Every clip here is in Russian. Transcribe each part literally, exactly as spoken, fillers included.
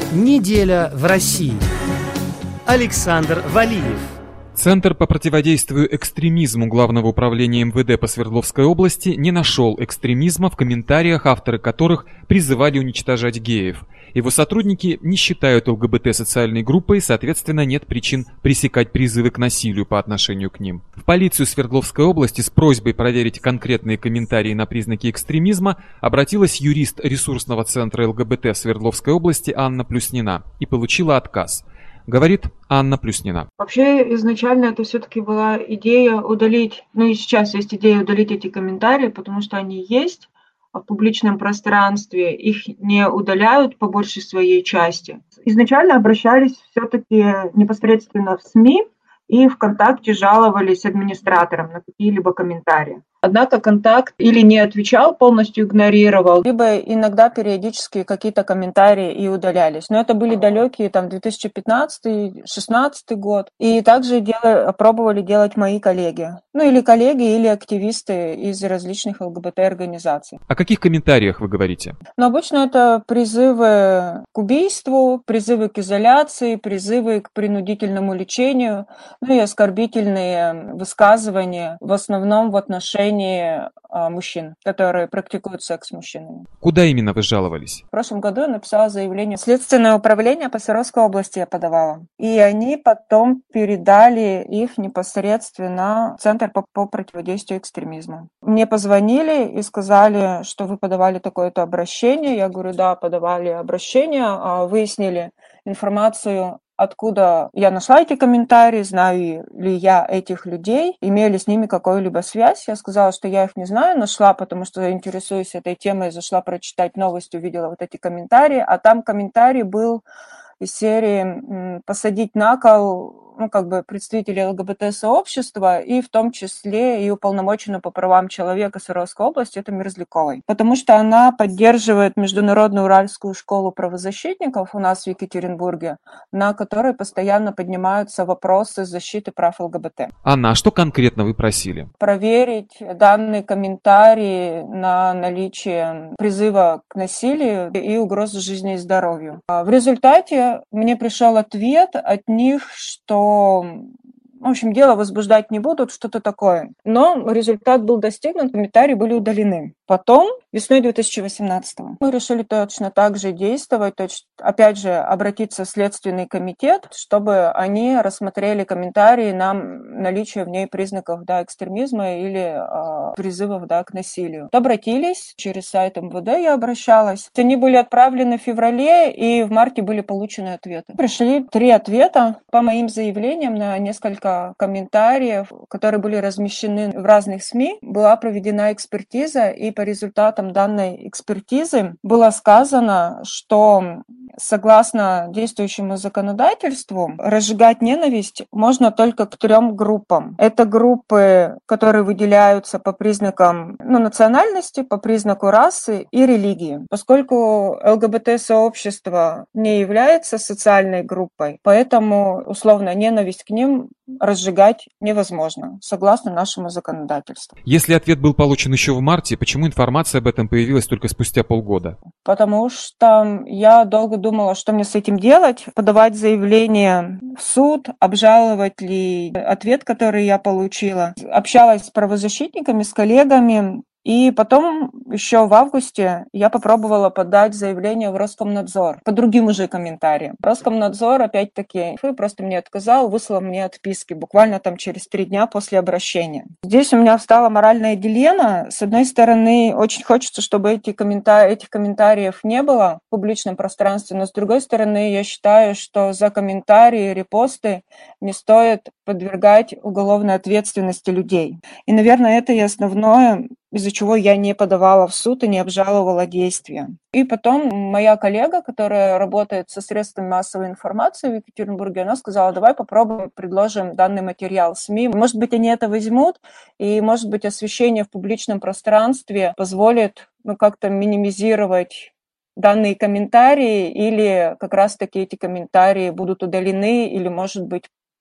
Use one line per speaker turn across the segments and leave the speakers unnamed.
Неделя в России. Александр Валиев.
Центр по противодействию экстремизму Главного управления эм вэ дэ по Свердловской области не нашел экстремизма в комментариях, авторы которых призывали уничтожать геев. Его сотрудники не считают эл гэ бэ тэ социальной группой, соответственно, нет причин пресекать призывы к насилию по отношению к ним. В полицию Свердловской области с просьбой проверить конкретные комментарии на признаки экстремизма обратилась юрист ресурсного центра эл гэ бэ тэ в Свердловской области Анна Плюснина и получила отказ. Говорит Анна Плюснина.
Вообще, изначально это все-таки была идея удалить, ну и сейчас есть идея удалить эти комментарии, потому что они есть в публичном пространстве, их не удаляют по большей своей части. Изначально обращались все-таки непосредственно в СМИ и ВКонтакте жаловались администраторам на какие-либо комментарии. Однако контакт или не отвечал, полностью игнорировал, либо иногда периодически какие-то комментарии и удалялись. Но это были далекие там две тысячи пятнадцатый — две тысячи шестнадцатый год. И также делали, пробовали делать мои коллеги. Ну или коллеги, или активисты из различных эл гэ бэ тэ-организаций.
О каких комментариях вы говорите?
Но обычно это призывы к убийству, призывы к изоляции, призывы к принудительному лечению, ну и оскорбительные высказывания, в основном в отношении мужчин, которые практикуют секс с мужчинами.
Куда именно вы жаловались?
В прошлом году я написала заявление в Следственное управление по Свердловской области, я подавала. И они потом передали их непосредственно в Центр по, по противодействию экстремизму. Мне позвонили и сказали, что вы подавали такое-то обращение. Я говорю, да, подавали обращение, выяснили информацию, откуда я нашла эти комментарии, знаю ли я этих людей, имею ли с ними какую-либо связь. Я сказала, что я их не знаю, нашла, потому что интересуюсь этой темой, зашла прочитать новости, увидела вот эти комментарии, а там комментарий был из серии «посадить на кол», ну, как бы представителей эл гэ бэ тэ-сообщества, и в том числе и уполномоченную по правам человека Свердловской области, это Мерзляковой. Потому что она поддерживает Международную Уральскую школу правозащитников у нас в Екатеринбурге, на которой постоянно поднимаются вопросы защиты прав эл гэ бэ тэ.
Анна, а что конкретно вы просили?
Проверить данные комментарии на наличие призыва к насилию и угрозы жизни и здоровью. В результате мне пришел ответ от них, что в общем, дело возбуждать не будут, что-то такое. Но результат был достигнут, комментарии были удалены. Потом, весной две тысячи восемнадцатого, мы решили точно так же действовать, то есть, опять же, обратиться в Следственный комитет, чтобы они рассмотрели комментарии на наличие в ней признаков, да, экстремизма или э, призывов, да, к насилию. Обратились, через сайт эм вэ дэ я обращалась. Они были отправлены в феврале, и в марте были получены ответы. Пришли три ответа по моим заявлениям на несколько комментариев, которые были размещены в разных СМИ. Была проведена экспертиза, и по результатам данной экспертизы было сказано, что согласно действующему законодательству разжигать ненависть можно только к трем группам. Это группы, которые выделяются по признакам, ну, национальности, по признаку расы и религии. Поскольку эл гэ бэ тэ-сообщество не является социальной группой, поэтому условно ненависть к ним разжигать невозможно, согласно нашему законодательству.
Если ответ был получен еще в марте, почему информация об этом появилась только спустя полгода?
Потому что я долго думала, что мне с этим делать, подавать заявление в суд, обжаловать ли ответ, который я получила. Общалась с правозащитниками, с коллегами. И потом еще в августе я попробовала подать заявление в Роскомнадзор по другим уже комментариям. Роскомнадзор опять-таки просто мне отказал, выслал мне отписки буквально там через три дня после обращения. Здесь у меня встала моральная дилемма. С одной стороны, очень хочется, чтобы эти комментарии, этих комментариев не было в публичном пространстве, но с другой стороны, я считаю, что за комментарии, репосты не стоит подвергать уголовной ответственности людей. И, наверное, это и основное, из-за чего я не подавала в суд и не обжаловала действия. И потом моя коллега, которая работает со средствами массовой информации в Екатеринбурге, она сказала, давай попробуем, предложим данный материал СМИ. Может быть, они это возьмут, и, может быть, освещение в публичном пространстве позволит, ну, как-то минимизировать данные комментарии, или как раз-таки эти комментарии будут удалены, или, может быть,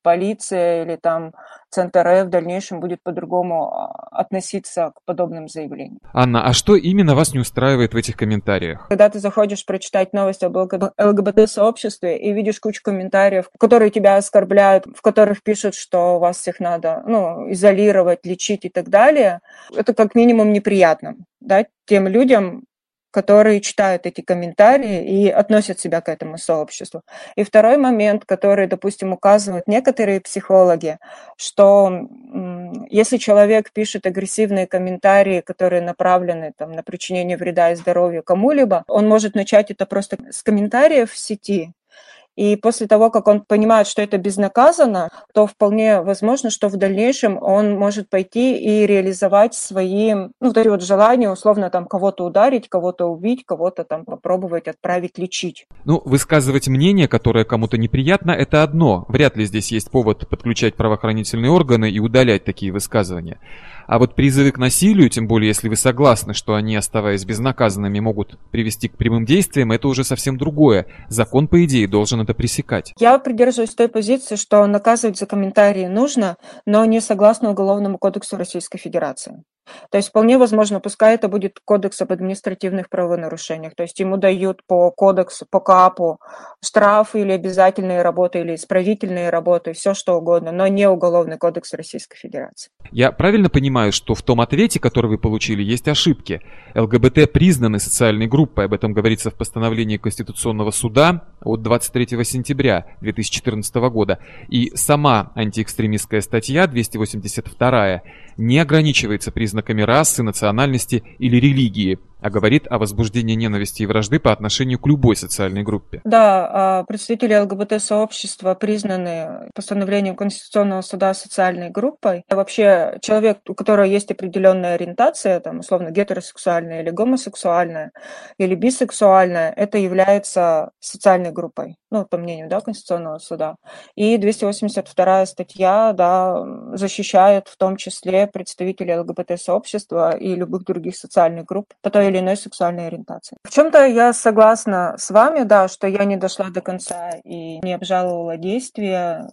полиция или там Центр Э в дальнейшем будет по-другому относиться к подобным заявлениям.
Анна, а что именно вас не устраивает в этих комментариях?
Когда ты заходишь прочитать новости об ЛГБТ-сообществе и видишь кучу комментариев, которые тебя оскорбляют, в которых пишут, что вас всех надо ну, изолировать, лечить и так далее, это как минимум неприятно, да, тем людям, которые читают эти комментарии и относят себя к этому сообществу. И второй момент, который, допустим, указывают некоторые психологи, что м, если человек пишет агрессивные комментарии, которые направлены там, на причинение вреда и здоровью кому-либо, он может начать это просто с комментариев в сети. И после того, как он понимает, что это безнаказанно, то вполне возможно, что в дальнейшем он может пойти и реализовать свои ну, вот эти вот желания, условно, там, кого-то ударить, кого-то убить, кого-то там попробовать отправить лечить.
Ну, высказывать мнение, которое кому-то неприятно, это одно. Вряд ли здесь есть повод подключать правоохранительные органы и удалять такие высказывания. А вот призывы к насилию, тем более если вы согласны, что они, оставаясь безнаказанными, могут привести к прямым действиям, это уже совсем другое. Закон, по идее, должен это пресекать.
Я придерживаюсь той позиции, что наказывать за комментарии нужно, но не согласно Уголовному кодексу Российской Федерации. То есть вполне возможно, пускай это будет кодекс об административных правонарушениях, то есть ему дают по кодексу, по КАПу штрафы или обязательные работы, или исправительные работы, все что угодно, но не Уголовный кодекс Российской Федерации.
Я правильно понимаю, что в том ответе, который вы получили, есть ошибки? ЛГБТ признаны социальной группой, об этом говорится в постановлении Конституционного суда от двадцать третьего сентября две тысячи четырнадцатого года, и сама антиэкстремистская статья двести восемьдесят вторая не ограничивается признаками расы, национальности или религии, а говорит о возбуждении ненависти и вражды по отношению к любой социальной группе.
Да, представители ЛГБТ-сообщества признаны постановлением Конституционного суда социальной группой. Вообще человек, у которого есть определенная ориентация, там, условно, гетеросексуальная или гомосексуальная, или бисексуальная, это является социальной группой, ну, по мнению, да, Конституционного суда. И двести восемьдесят вторая статья, да, защищает в том числе представителей ЛГБТ-сообщества и любых других социальных групп по той или иной сексуальной ориентации. В чем-то я согласна с вами, да, что я не дошла до конца и не обжаловала действия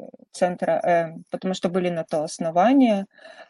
Центра Э, потому что были на то основания.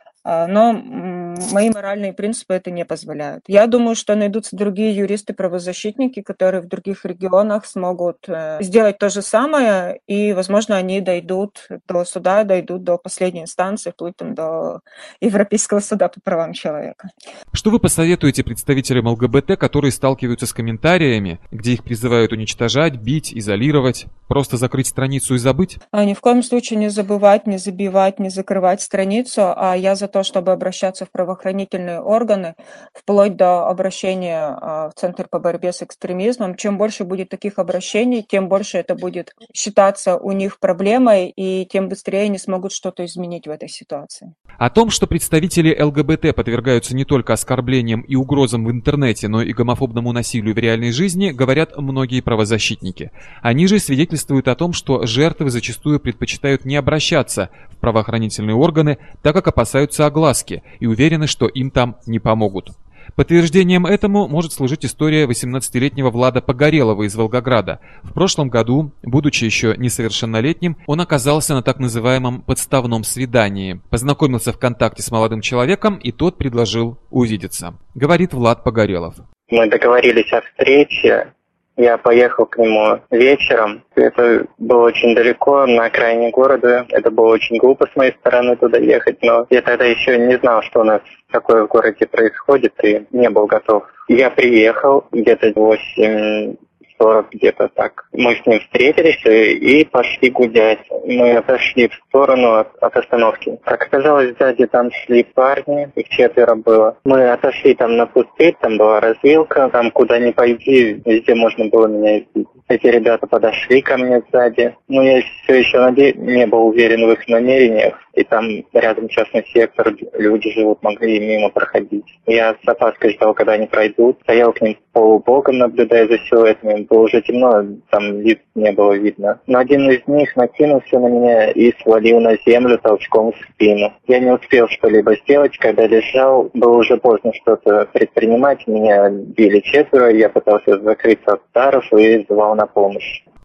Но мои моральные принципы это не позволяют. Я думаю, что найдутся другие юристы-правозащитники, которые в других регионах смогут сделать то же самое, и, возможно, они дойдут до суда, дойдут до последней инстанции, вплоть там, до Европейского суда по правам человека.
Что вы посоветуете представителям ЛГБТ, которые сталкиваются с комментариями, где их призывают уничтожать, бить, изолировать, просто закрыть страницу и забыть?
А ни в коем случае не забывать, не забивать, не закрывать страницу, а я за то, чтобы обращаться в правоохранительные органы, вплоть до обращения в Центр по борьбе с экстремизмом. Чем больше будет таких обращений, тем больше это будет считаться у них проблемой, и тем быстрее они смогут что-то изменить в этой ситуации.
О том, что представители ЛГБТ подвергаются не только оскорблениям и угрозам в интернете, но и гомофобному насилию в реальной жизни, говорят многие правозащитники. Они же свидетельствуют о том, что жертвы зачастую предпочитают не обращаться в правоохранительные органы, так как опасаются огласки и уверены, что им там не помогут. Подтверждением этому может служить история восемнадцатилетнего Влада Погорелова из Волгограда. В прошлом году, будучи еще несовершеннолетним, он оказался на так называемом подставном свидании. Познакомился ВКонтакте с молодым человеком, и тот предложил увидеться. Говорит Влад Погорелов.
Мы договорились о встрече. Я поехал к нему вечером. Это было очень далеко, на окраине города. Это было очень глупо с моей стороны туда ехать, но я тогда еще не знал, что у нас такое в городе происходит, и не был готов. Я приехал где-то в восемь сорок, где-то так. Мы с ним встретились и пошли гулять. Мы отошли в сторону от, от остановки. Как оказалось, сзади там шли парни, их четверо было. Мы отошли там на пустырь, там была развилка, там куда ни пойди, везде можно было меня видеть. Эти ребята подошли ко мне сзади. Но я все еще наде... не был уверен в их намерениях. И там рядом частный сектор, люди живут, могли мимо проходить. Я с опаской ждал, когда они пройдут. Стоял к ним полубоком, наблюдая за силуэтами. Было уже темно, там лиц не было видно. Но один из них накинулся на меня и свалил на землю толчком в спину. Я не успел что-либо сделать, когда лежал. Было уже поздно что-то предпринимать. Меня били четверо, я пытался закрыться от ударов и звал на помощь.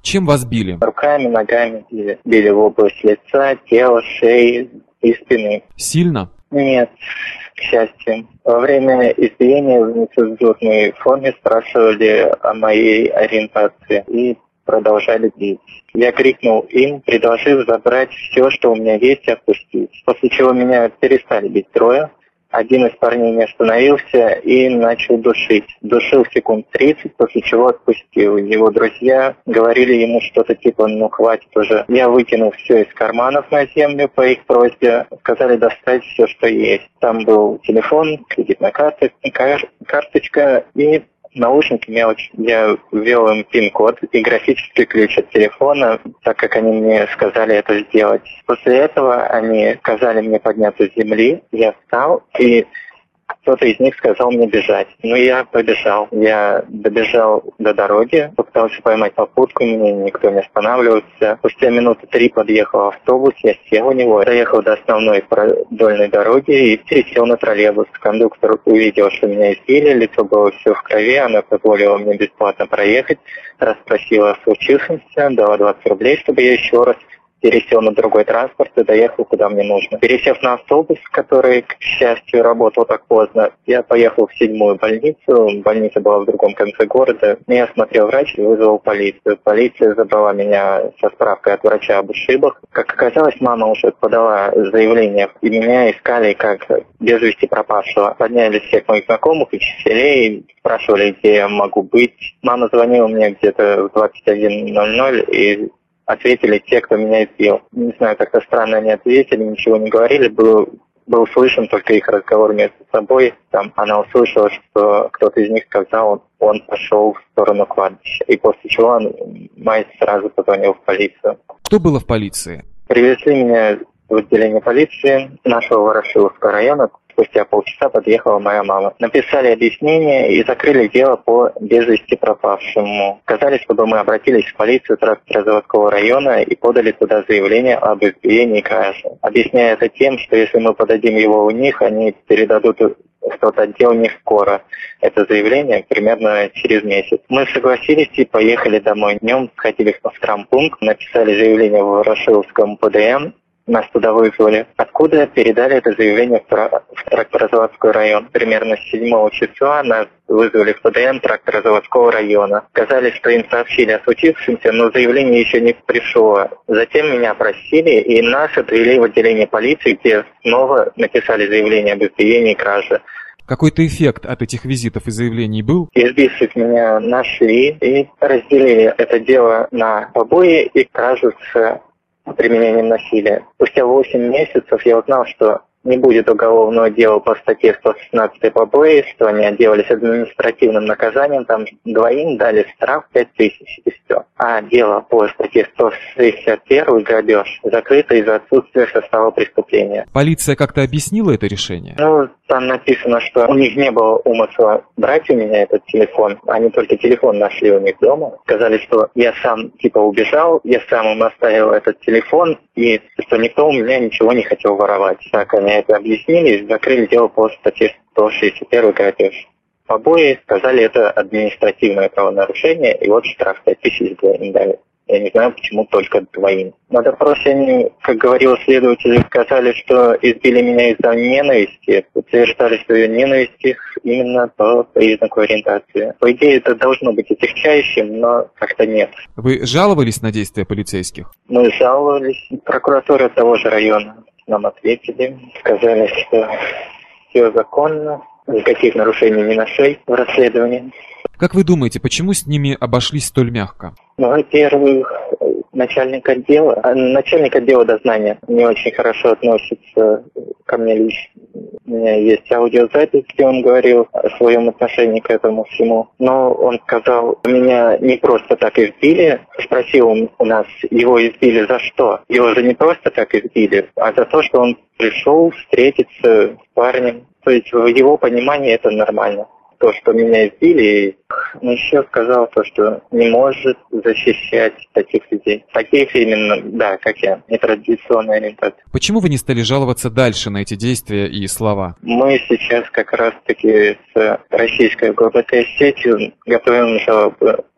Чем вас били?
Руками, ногами били. Били в область лица, тела, шеи и спины.
Сильно?
Нет, к счастью. Во время избиения в нецензурной форме спрашивали о моей ориентации и продолжали бить. Я крикнул им, предложив забрать все, что у меня есть, и отпустить. После чего меня перестали бить трое. Один из парней не остановился и начал душить. Душил секунд тридцать, после чего отпустил. Его друзья говорили ему что-то типа «ну хватит уже». Я выкинул все из карманов на землю по их просьбе. Сказали достать все, что есть. Там был телефон, кредитная карта, кар- карточка и наушники, мелочь. Я ввел им пин-код и графический ключ от телефона, так как они мне сказали это сделать. После этого они сказали мне подняться с земли. Я встал, и кто-то из них сказал мне бежать. Ну, я побежал. Я добежал до дороги, попытался поймать попутку, меня никто не останавливался. Спустя минуты три подъехал автобус, я сел в него, доехал до основной продольной дороги и пересел на троллейбус. Кондуктор увидел, что меня избили, лицо было все в крови, она позволила мне бесплатно проехать, расспросила о случившемся, дала двадцать рублей, чтобы я еще раз пересел на другой транспорт и доехал, куда мне нужно. Пересев на автобус, который, к счастью, работал так поздно, я поехал в седьмую больницу. Больница была в другом конце города. Меня осмотрел врач и вызвал полицию. Полиция забрала меня со справкой от врача об ушибах. Как оказалось, мама уже подала заявление, и меня искали как без вести пропавшего. Подняли всех моих знакомых, учителей, спрашивали, где я могу быть. Мама звонила мне где-то в двадцать один ноль ноль и ответили те, кто меня избил. Не знаю, как-то странно они ответили, ничего не говорили. Был, был слышен только их разговор между собой. Там она услышала, что кто-то из них сказал, он пошел в сторону кладбища. И после чего он, мать сразу позвонил в полицию.
Кто было в полиции?
Привезли меня в отделение полиции нашего Ворошиловского района. Спустя полчаса подъехала моя мама. Написали объяснение и закрыли дело по без вести пропавшему. Сказали, чтобы мы обратились в полицию Тракторозаводского района и подали туда заявление об избиении и краже. Объясняя это тем, что если мы подадим его у них, они передадут в тот отдел не скоро. Это заявление примерно через месяц. Мы согласились и поехали домой. Днем сходили в травмпункт, написали заявление в Ворошиловском ПДМ. Нас туда вызвали. Откуда передали это заявление в Тракторозаводской район? Примерно с седьмого числа нас вызвали в ПДМ Тракторозаводского района. Сказали, что им сообщили о случившемся, но заявление еще не пришло. Затем меня опросили и нас отвели в отделение полиции, где снова написали заявление об избиении и краже.
Какой-то эффект от этих визитов и заявлений был?
Избивших меня нашли и разделили это дело на побои и кражу с применением насилия. Спустя восемь месяцев я узнал, что не будет уголовного дела по статье сто шестнадцать побои, что они отделались административным наказанием, там двоим дали штраф пять тысяч и все. А дело по статье сто шестьдесят один грабеж закрыто из-за отсутствия состава преступления.
Полиция как-то объяснила это решение?
Ну, там написано, что у них не было умысла брать у меня этот телефон. Они только телефон нашли у них дома. Сказали, что я сам типа убежал, я сам им оставил этот телефон, и что никто у меня ничего не хотел воровать. Так они это объяснили и закрыли дело по статье сто шестьдесят один грабеж. Побои сказали, это административное правонарушение, и вот штраф пять тысяч им дали. Я не знаю, почему только двоим. На допросе они, как говорил следователь, сказали, что избили меня из-за ненависти. Утверждали, что ее ненависть их именно по признаку ориентации. По идее, это должно быть отягчающим, но как-то нет.
Вы жаловались на действия полицейских?
Мы жаловались. Прокуратура того же района нам ответили. Сказали, что все законно, никаких нарушений не нашли в расследовании.
Как вы думаете, почему с ними обошлись столь мягко?
Ну, во-первых, начальник отдела, начальник отдела дознания не очень хорошо относится ко мне лично. У меня есть аудиозапись, где он говорил о своем отношении к этому всему. Но он сказал, меня не просто так избили. Спросил у нас, его избили за что? Его же не просто так избили, а за то, что он пришел встретиться с парнем. То есть в его понимании это нормально. То, что меня избили, но еще сказал то, что не может защищать таких людей. Таких именно, да, как я, нетрадиционная ориентация.
Почему вы не стали жаловаться дальше на эти действия и слова?
Мы сейчас как раз-таки с российской ГБТ-сетью готовим жалобы в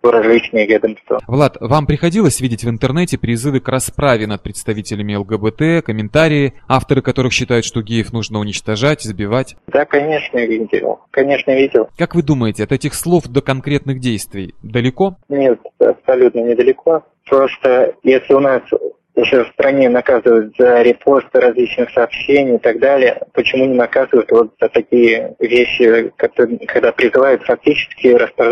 в различные ведомства.
Влад, вам приходилось видеть в интернете призывы к расправе над представителями ЛГБТ, комментарии, авторы которых считают, что геев нужно уничтожать, избивать?
Да, конечно, видел. Конечно, видел.
Как вы думаете, от этих слов до конкретных действий далеко?
Нет, абсолютно недалеко. Просто если у нас уже в стране наказывают за репосты различных сообщений и так далее, почему не наказывают вот за такие вещи, когда призывают фактически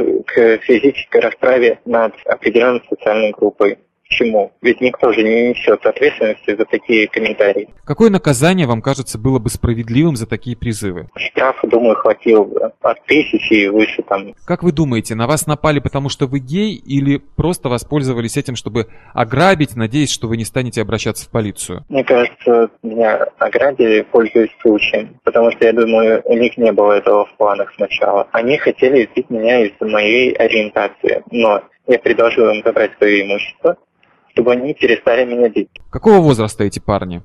к физической расправе над определенной социальной группой? Почему? Ведь никто же не несет ответственности за такие комментарии.
Какое наказание, вам кажется, было бы справедливым за такие призывы?
Штрафа, думаю, хватило бы от тысячи и выше там.
Как вы думаете, на вас напали, потому что вы гей, или просто воспользовались этим, чтобы ограбить, надеясь, что вы не станете обращаться в полицию?
Мне кажется, меня ограбили, пользуясь случаем, потому что, я думаю, у них не было этого в планах сначала. Они хотели избить меня из-за моей ориентации, но я предложил им забрать свое имущество, чтобы они перестали меня бить.
Какого возраста эти парни?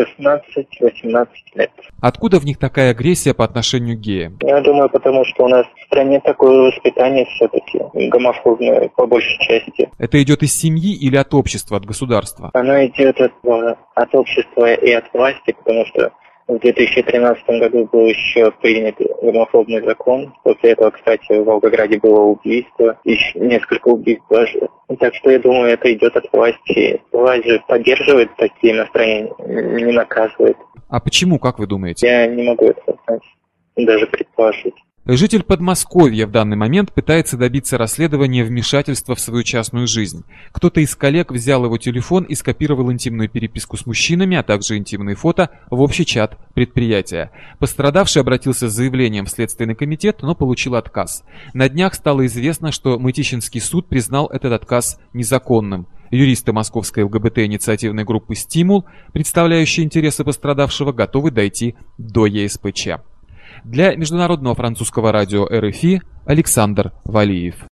шестнадцать-восемнадцать лет.
Откуда в них такая агрессия по отношению к геям?
Я думаю, потому что у нас в стране такое воспитание все-таки гомофобное по большей части.
Это идет из семьи или от общества, от государства?
Оно идет от, от общества и от власти, потому что в две тысячи тринадцатом году был еще принят гомофобный закон. После этого, кстати, в Волгограде было убийство, еще несколько убийств даже. Так что я думаю, это идет от власти. Власть же поддерживает такие настроения, не наказывает.
А почему, как вы думаете?
Я не могу это знать, даже предположить.
Житель Подмосковья в данный момент пытается добиться расследования вмешательства в свою частную жизнь. Кто-то из коллег взял его телефон и скопировал интимную переписку с мужчинами, а также интимные фото в общий чат предприятия. Пострадавший обратился с заявлением в Следственный комитет, но получил отказ. На днях стало известно, что Мытищинский суд признал этот отказ незаконным. Юристы московской ЛГБТ-инициативной группы «Стимул», представляющие интересы пострадавшего, готовы дойти до ЕСПЧ. Для Международного французского радио эр эф и Александр Валиев.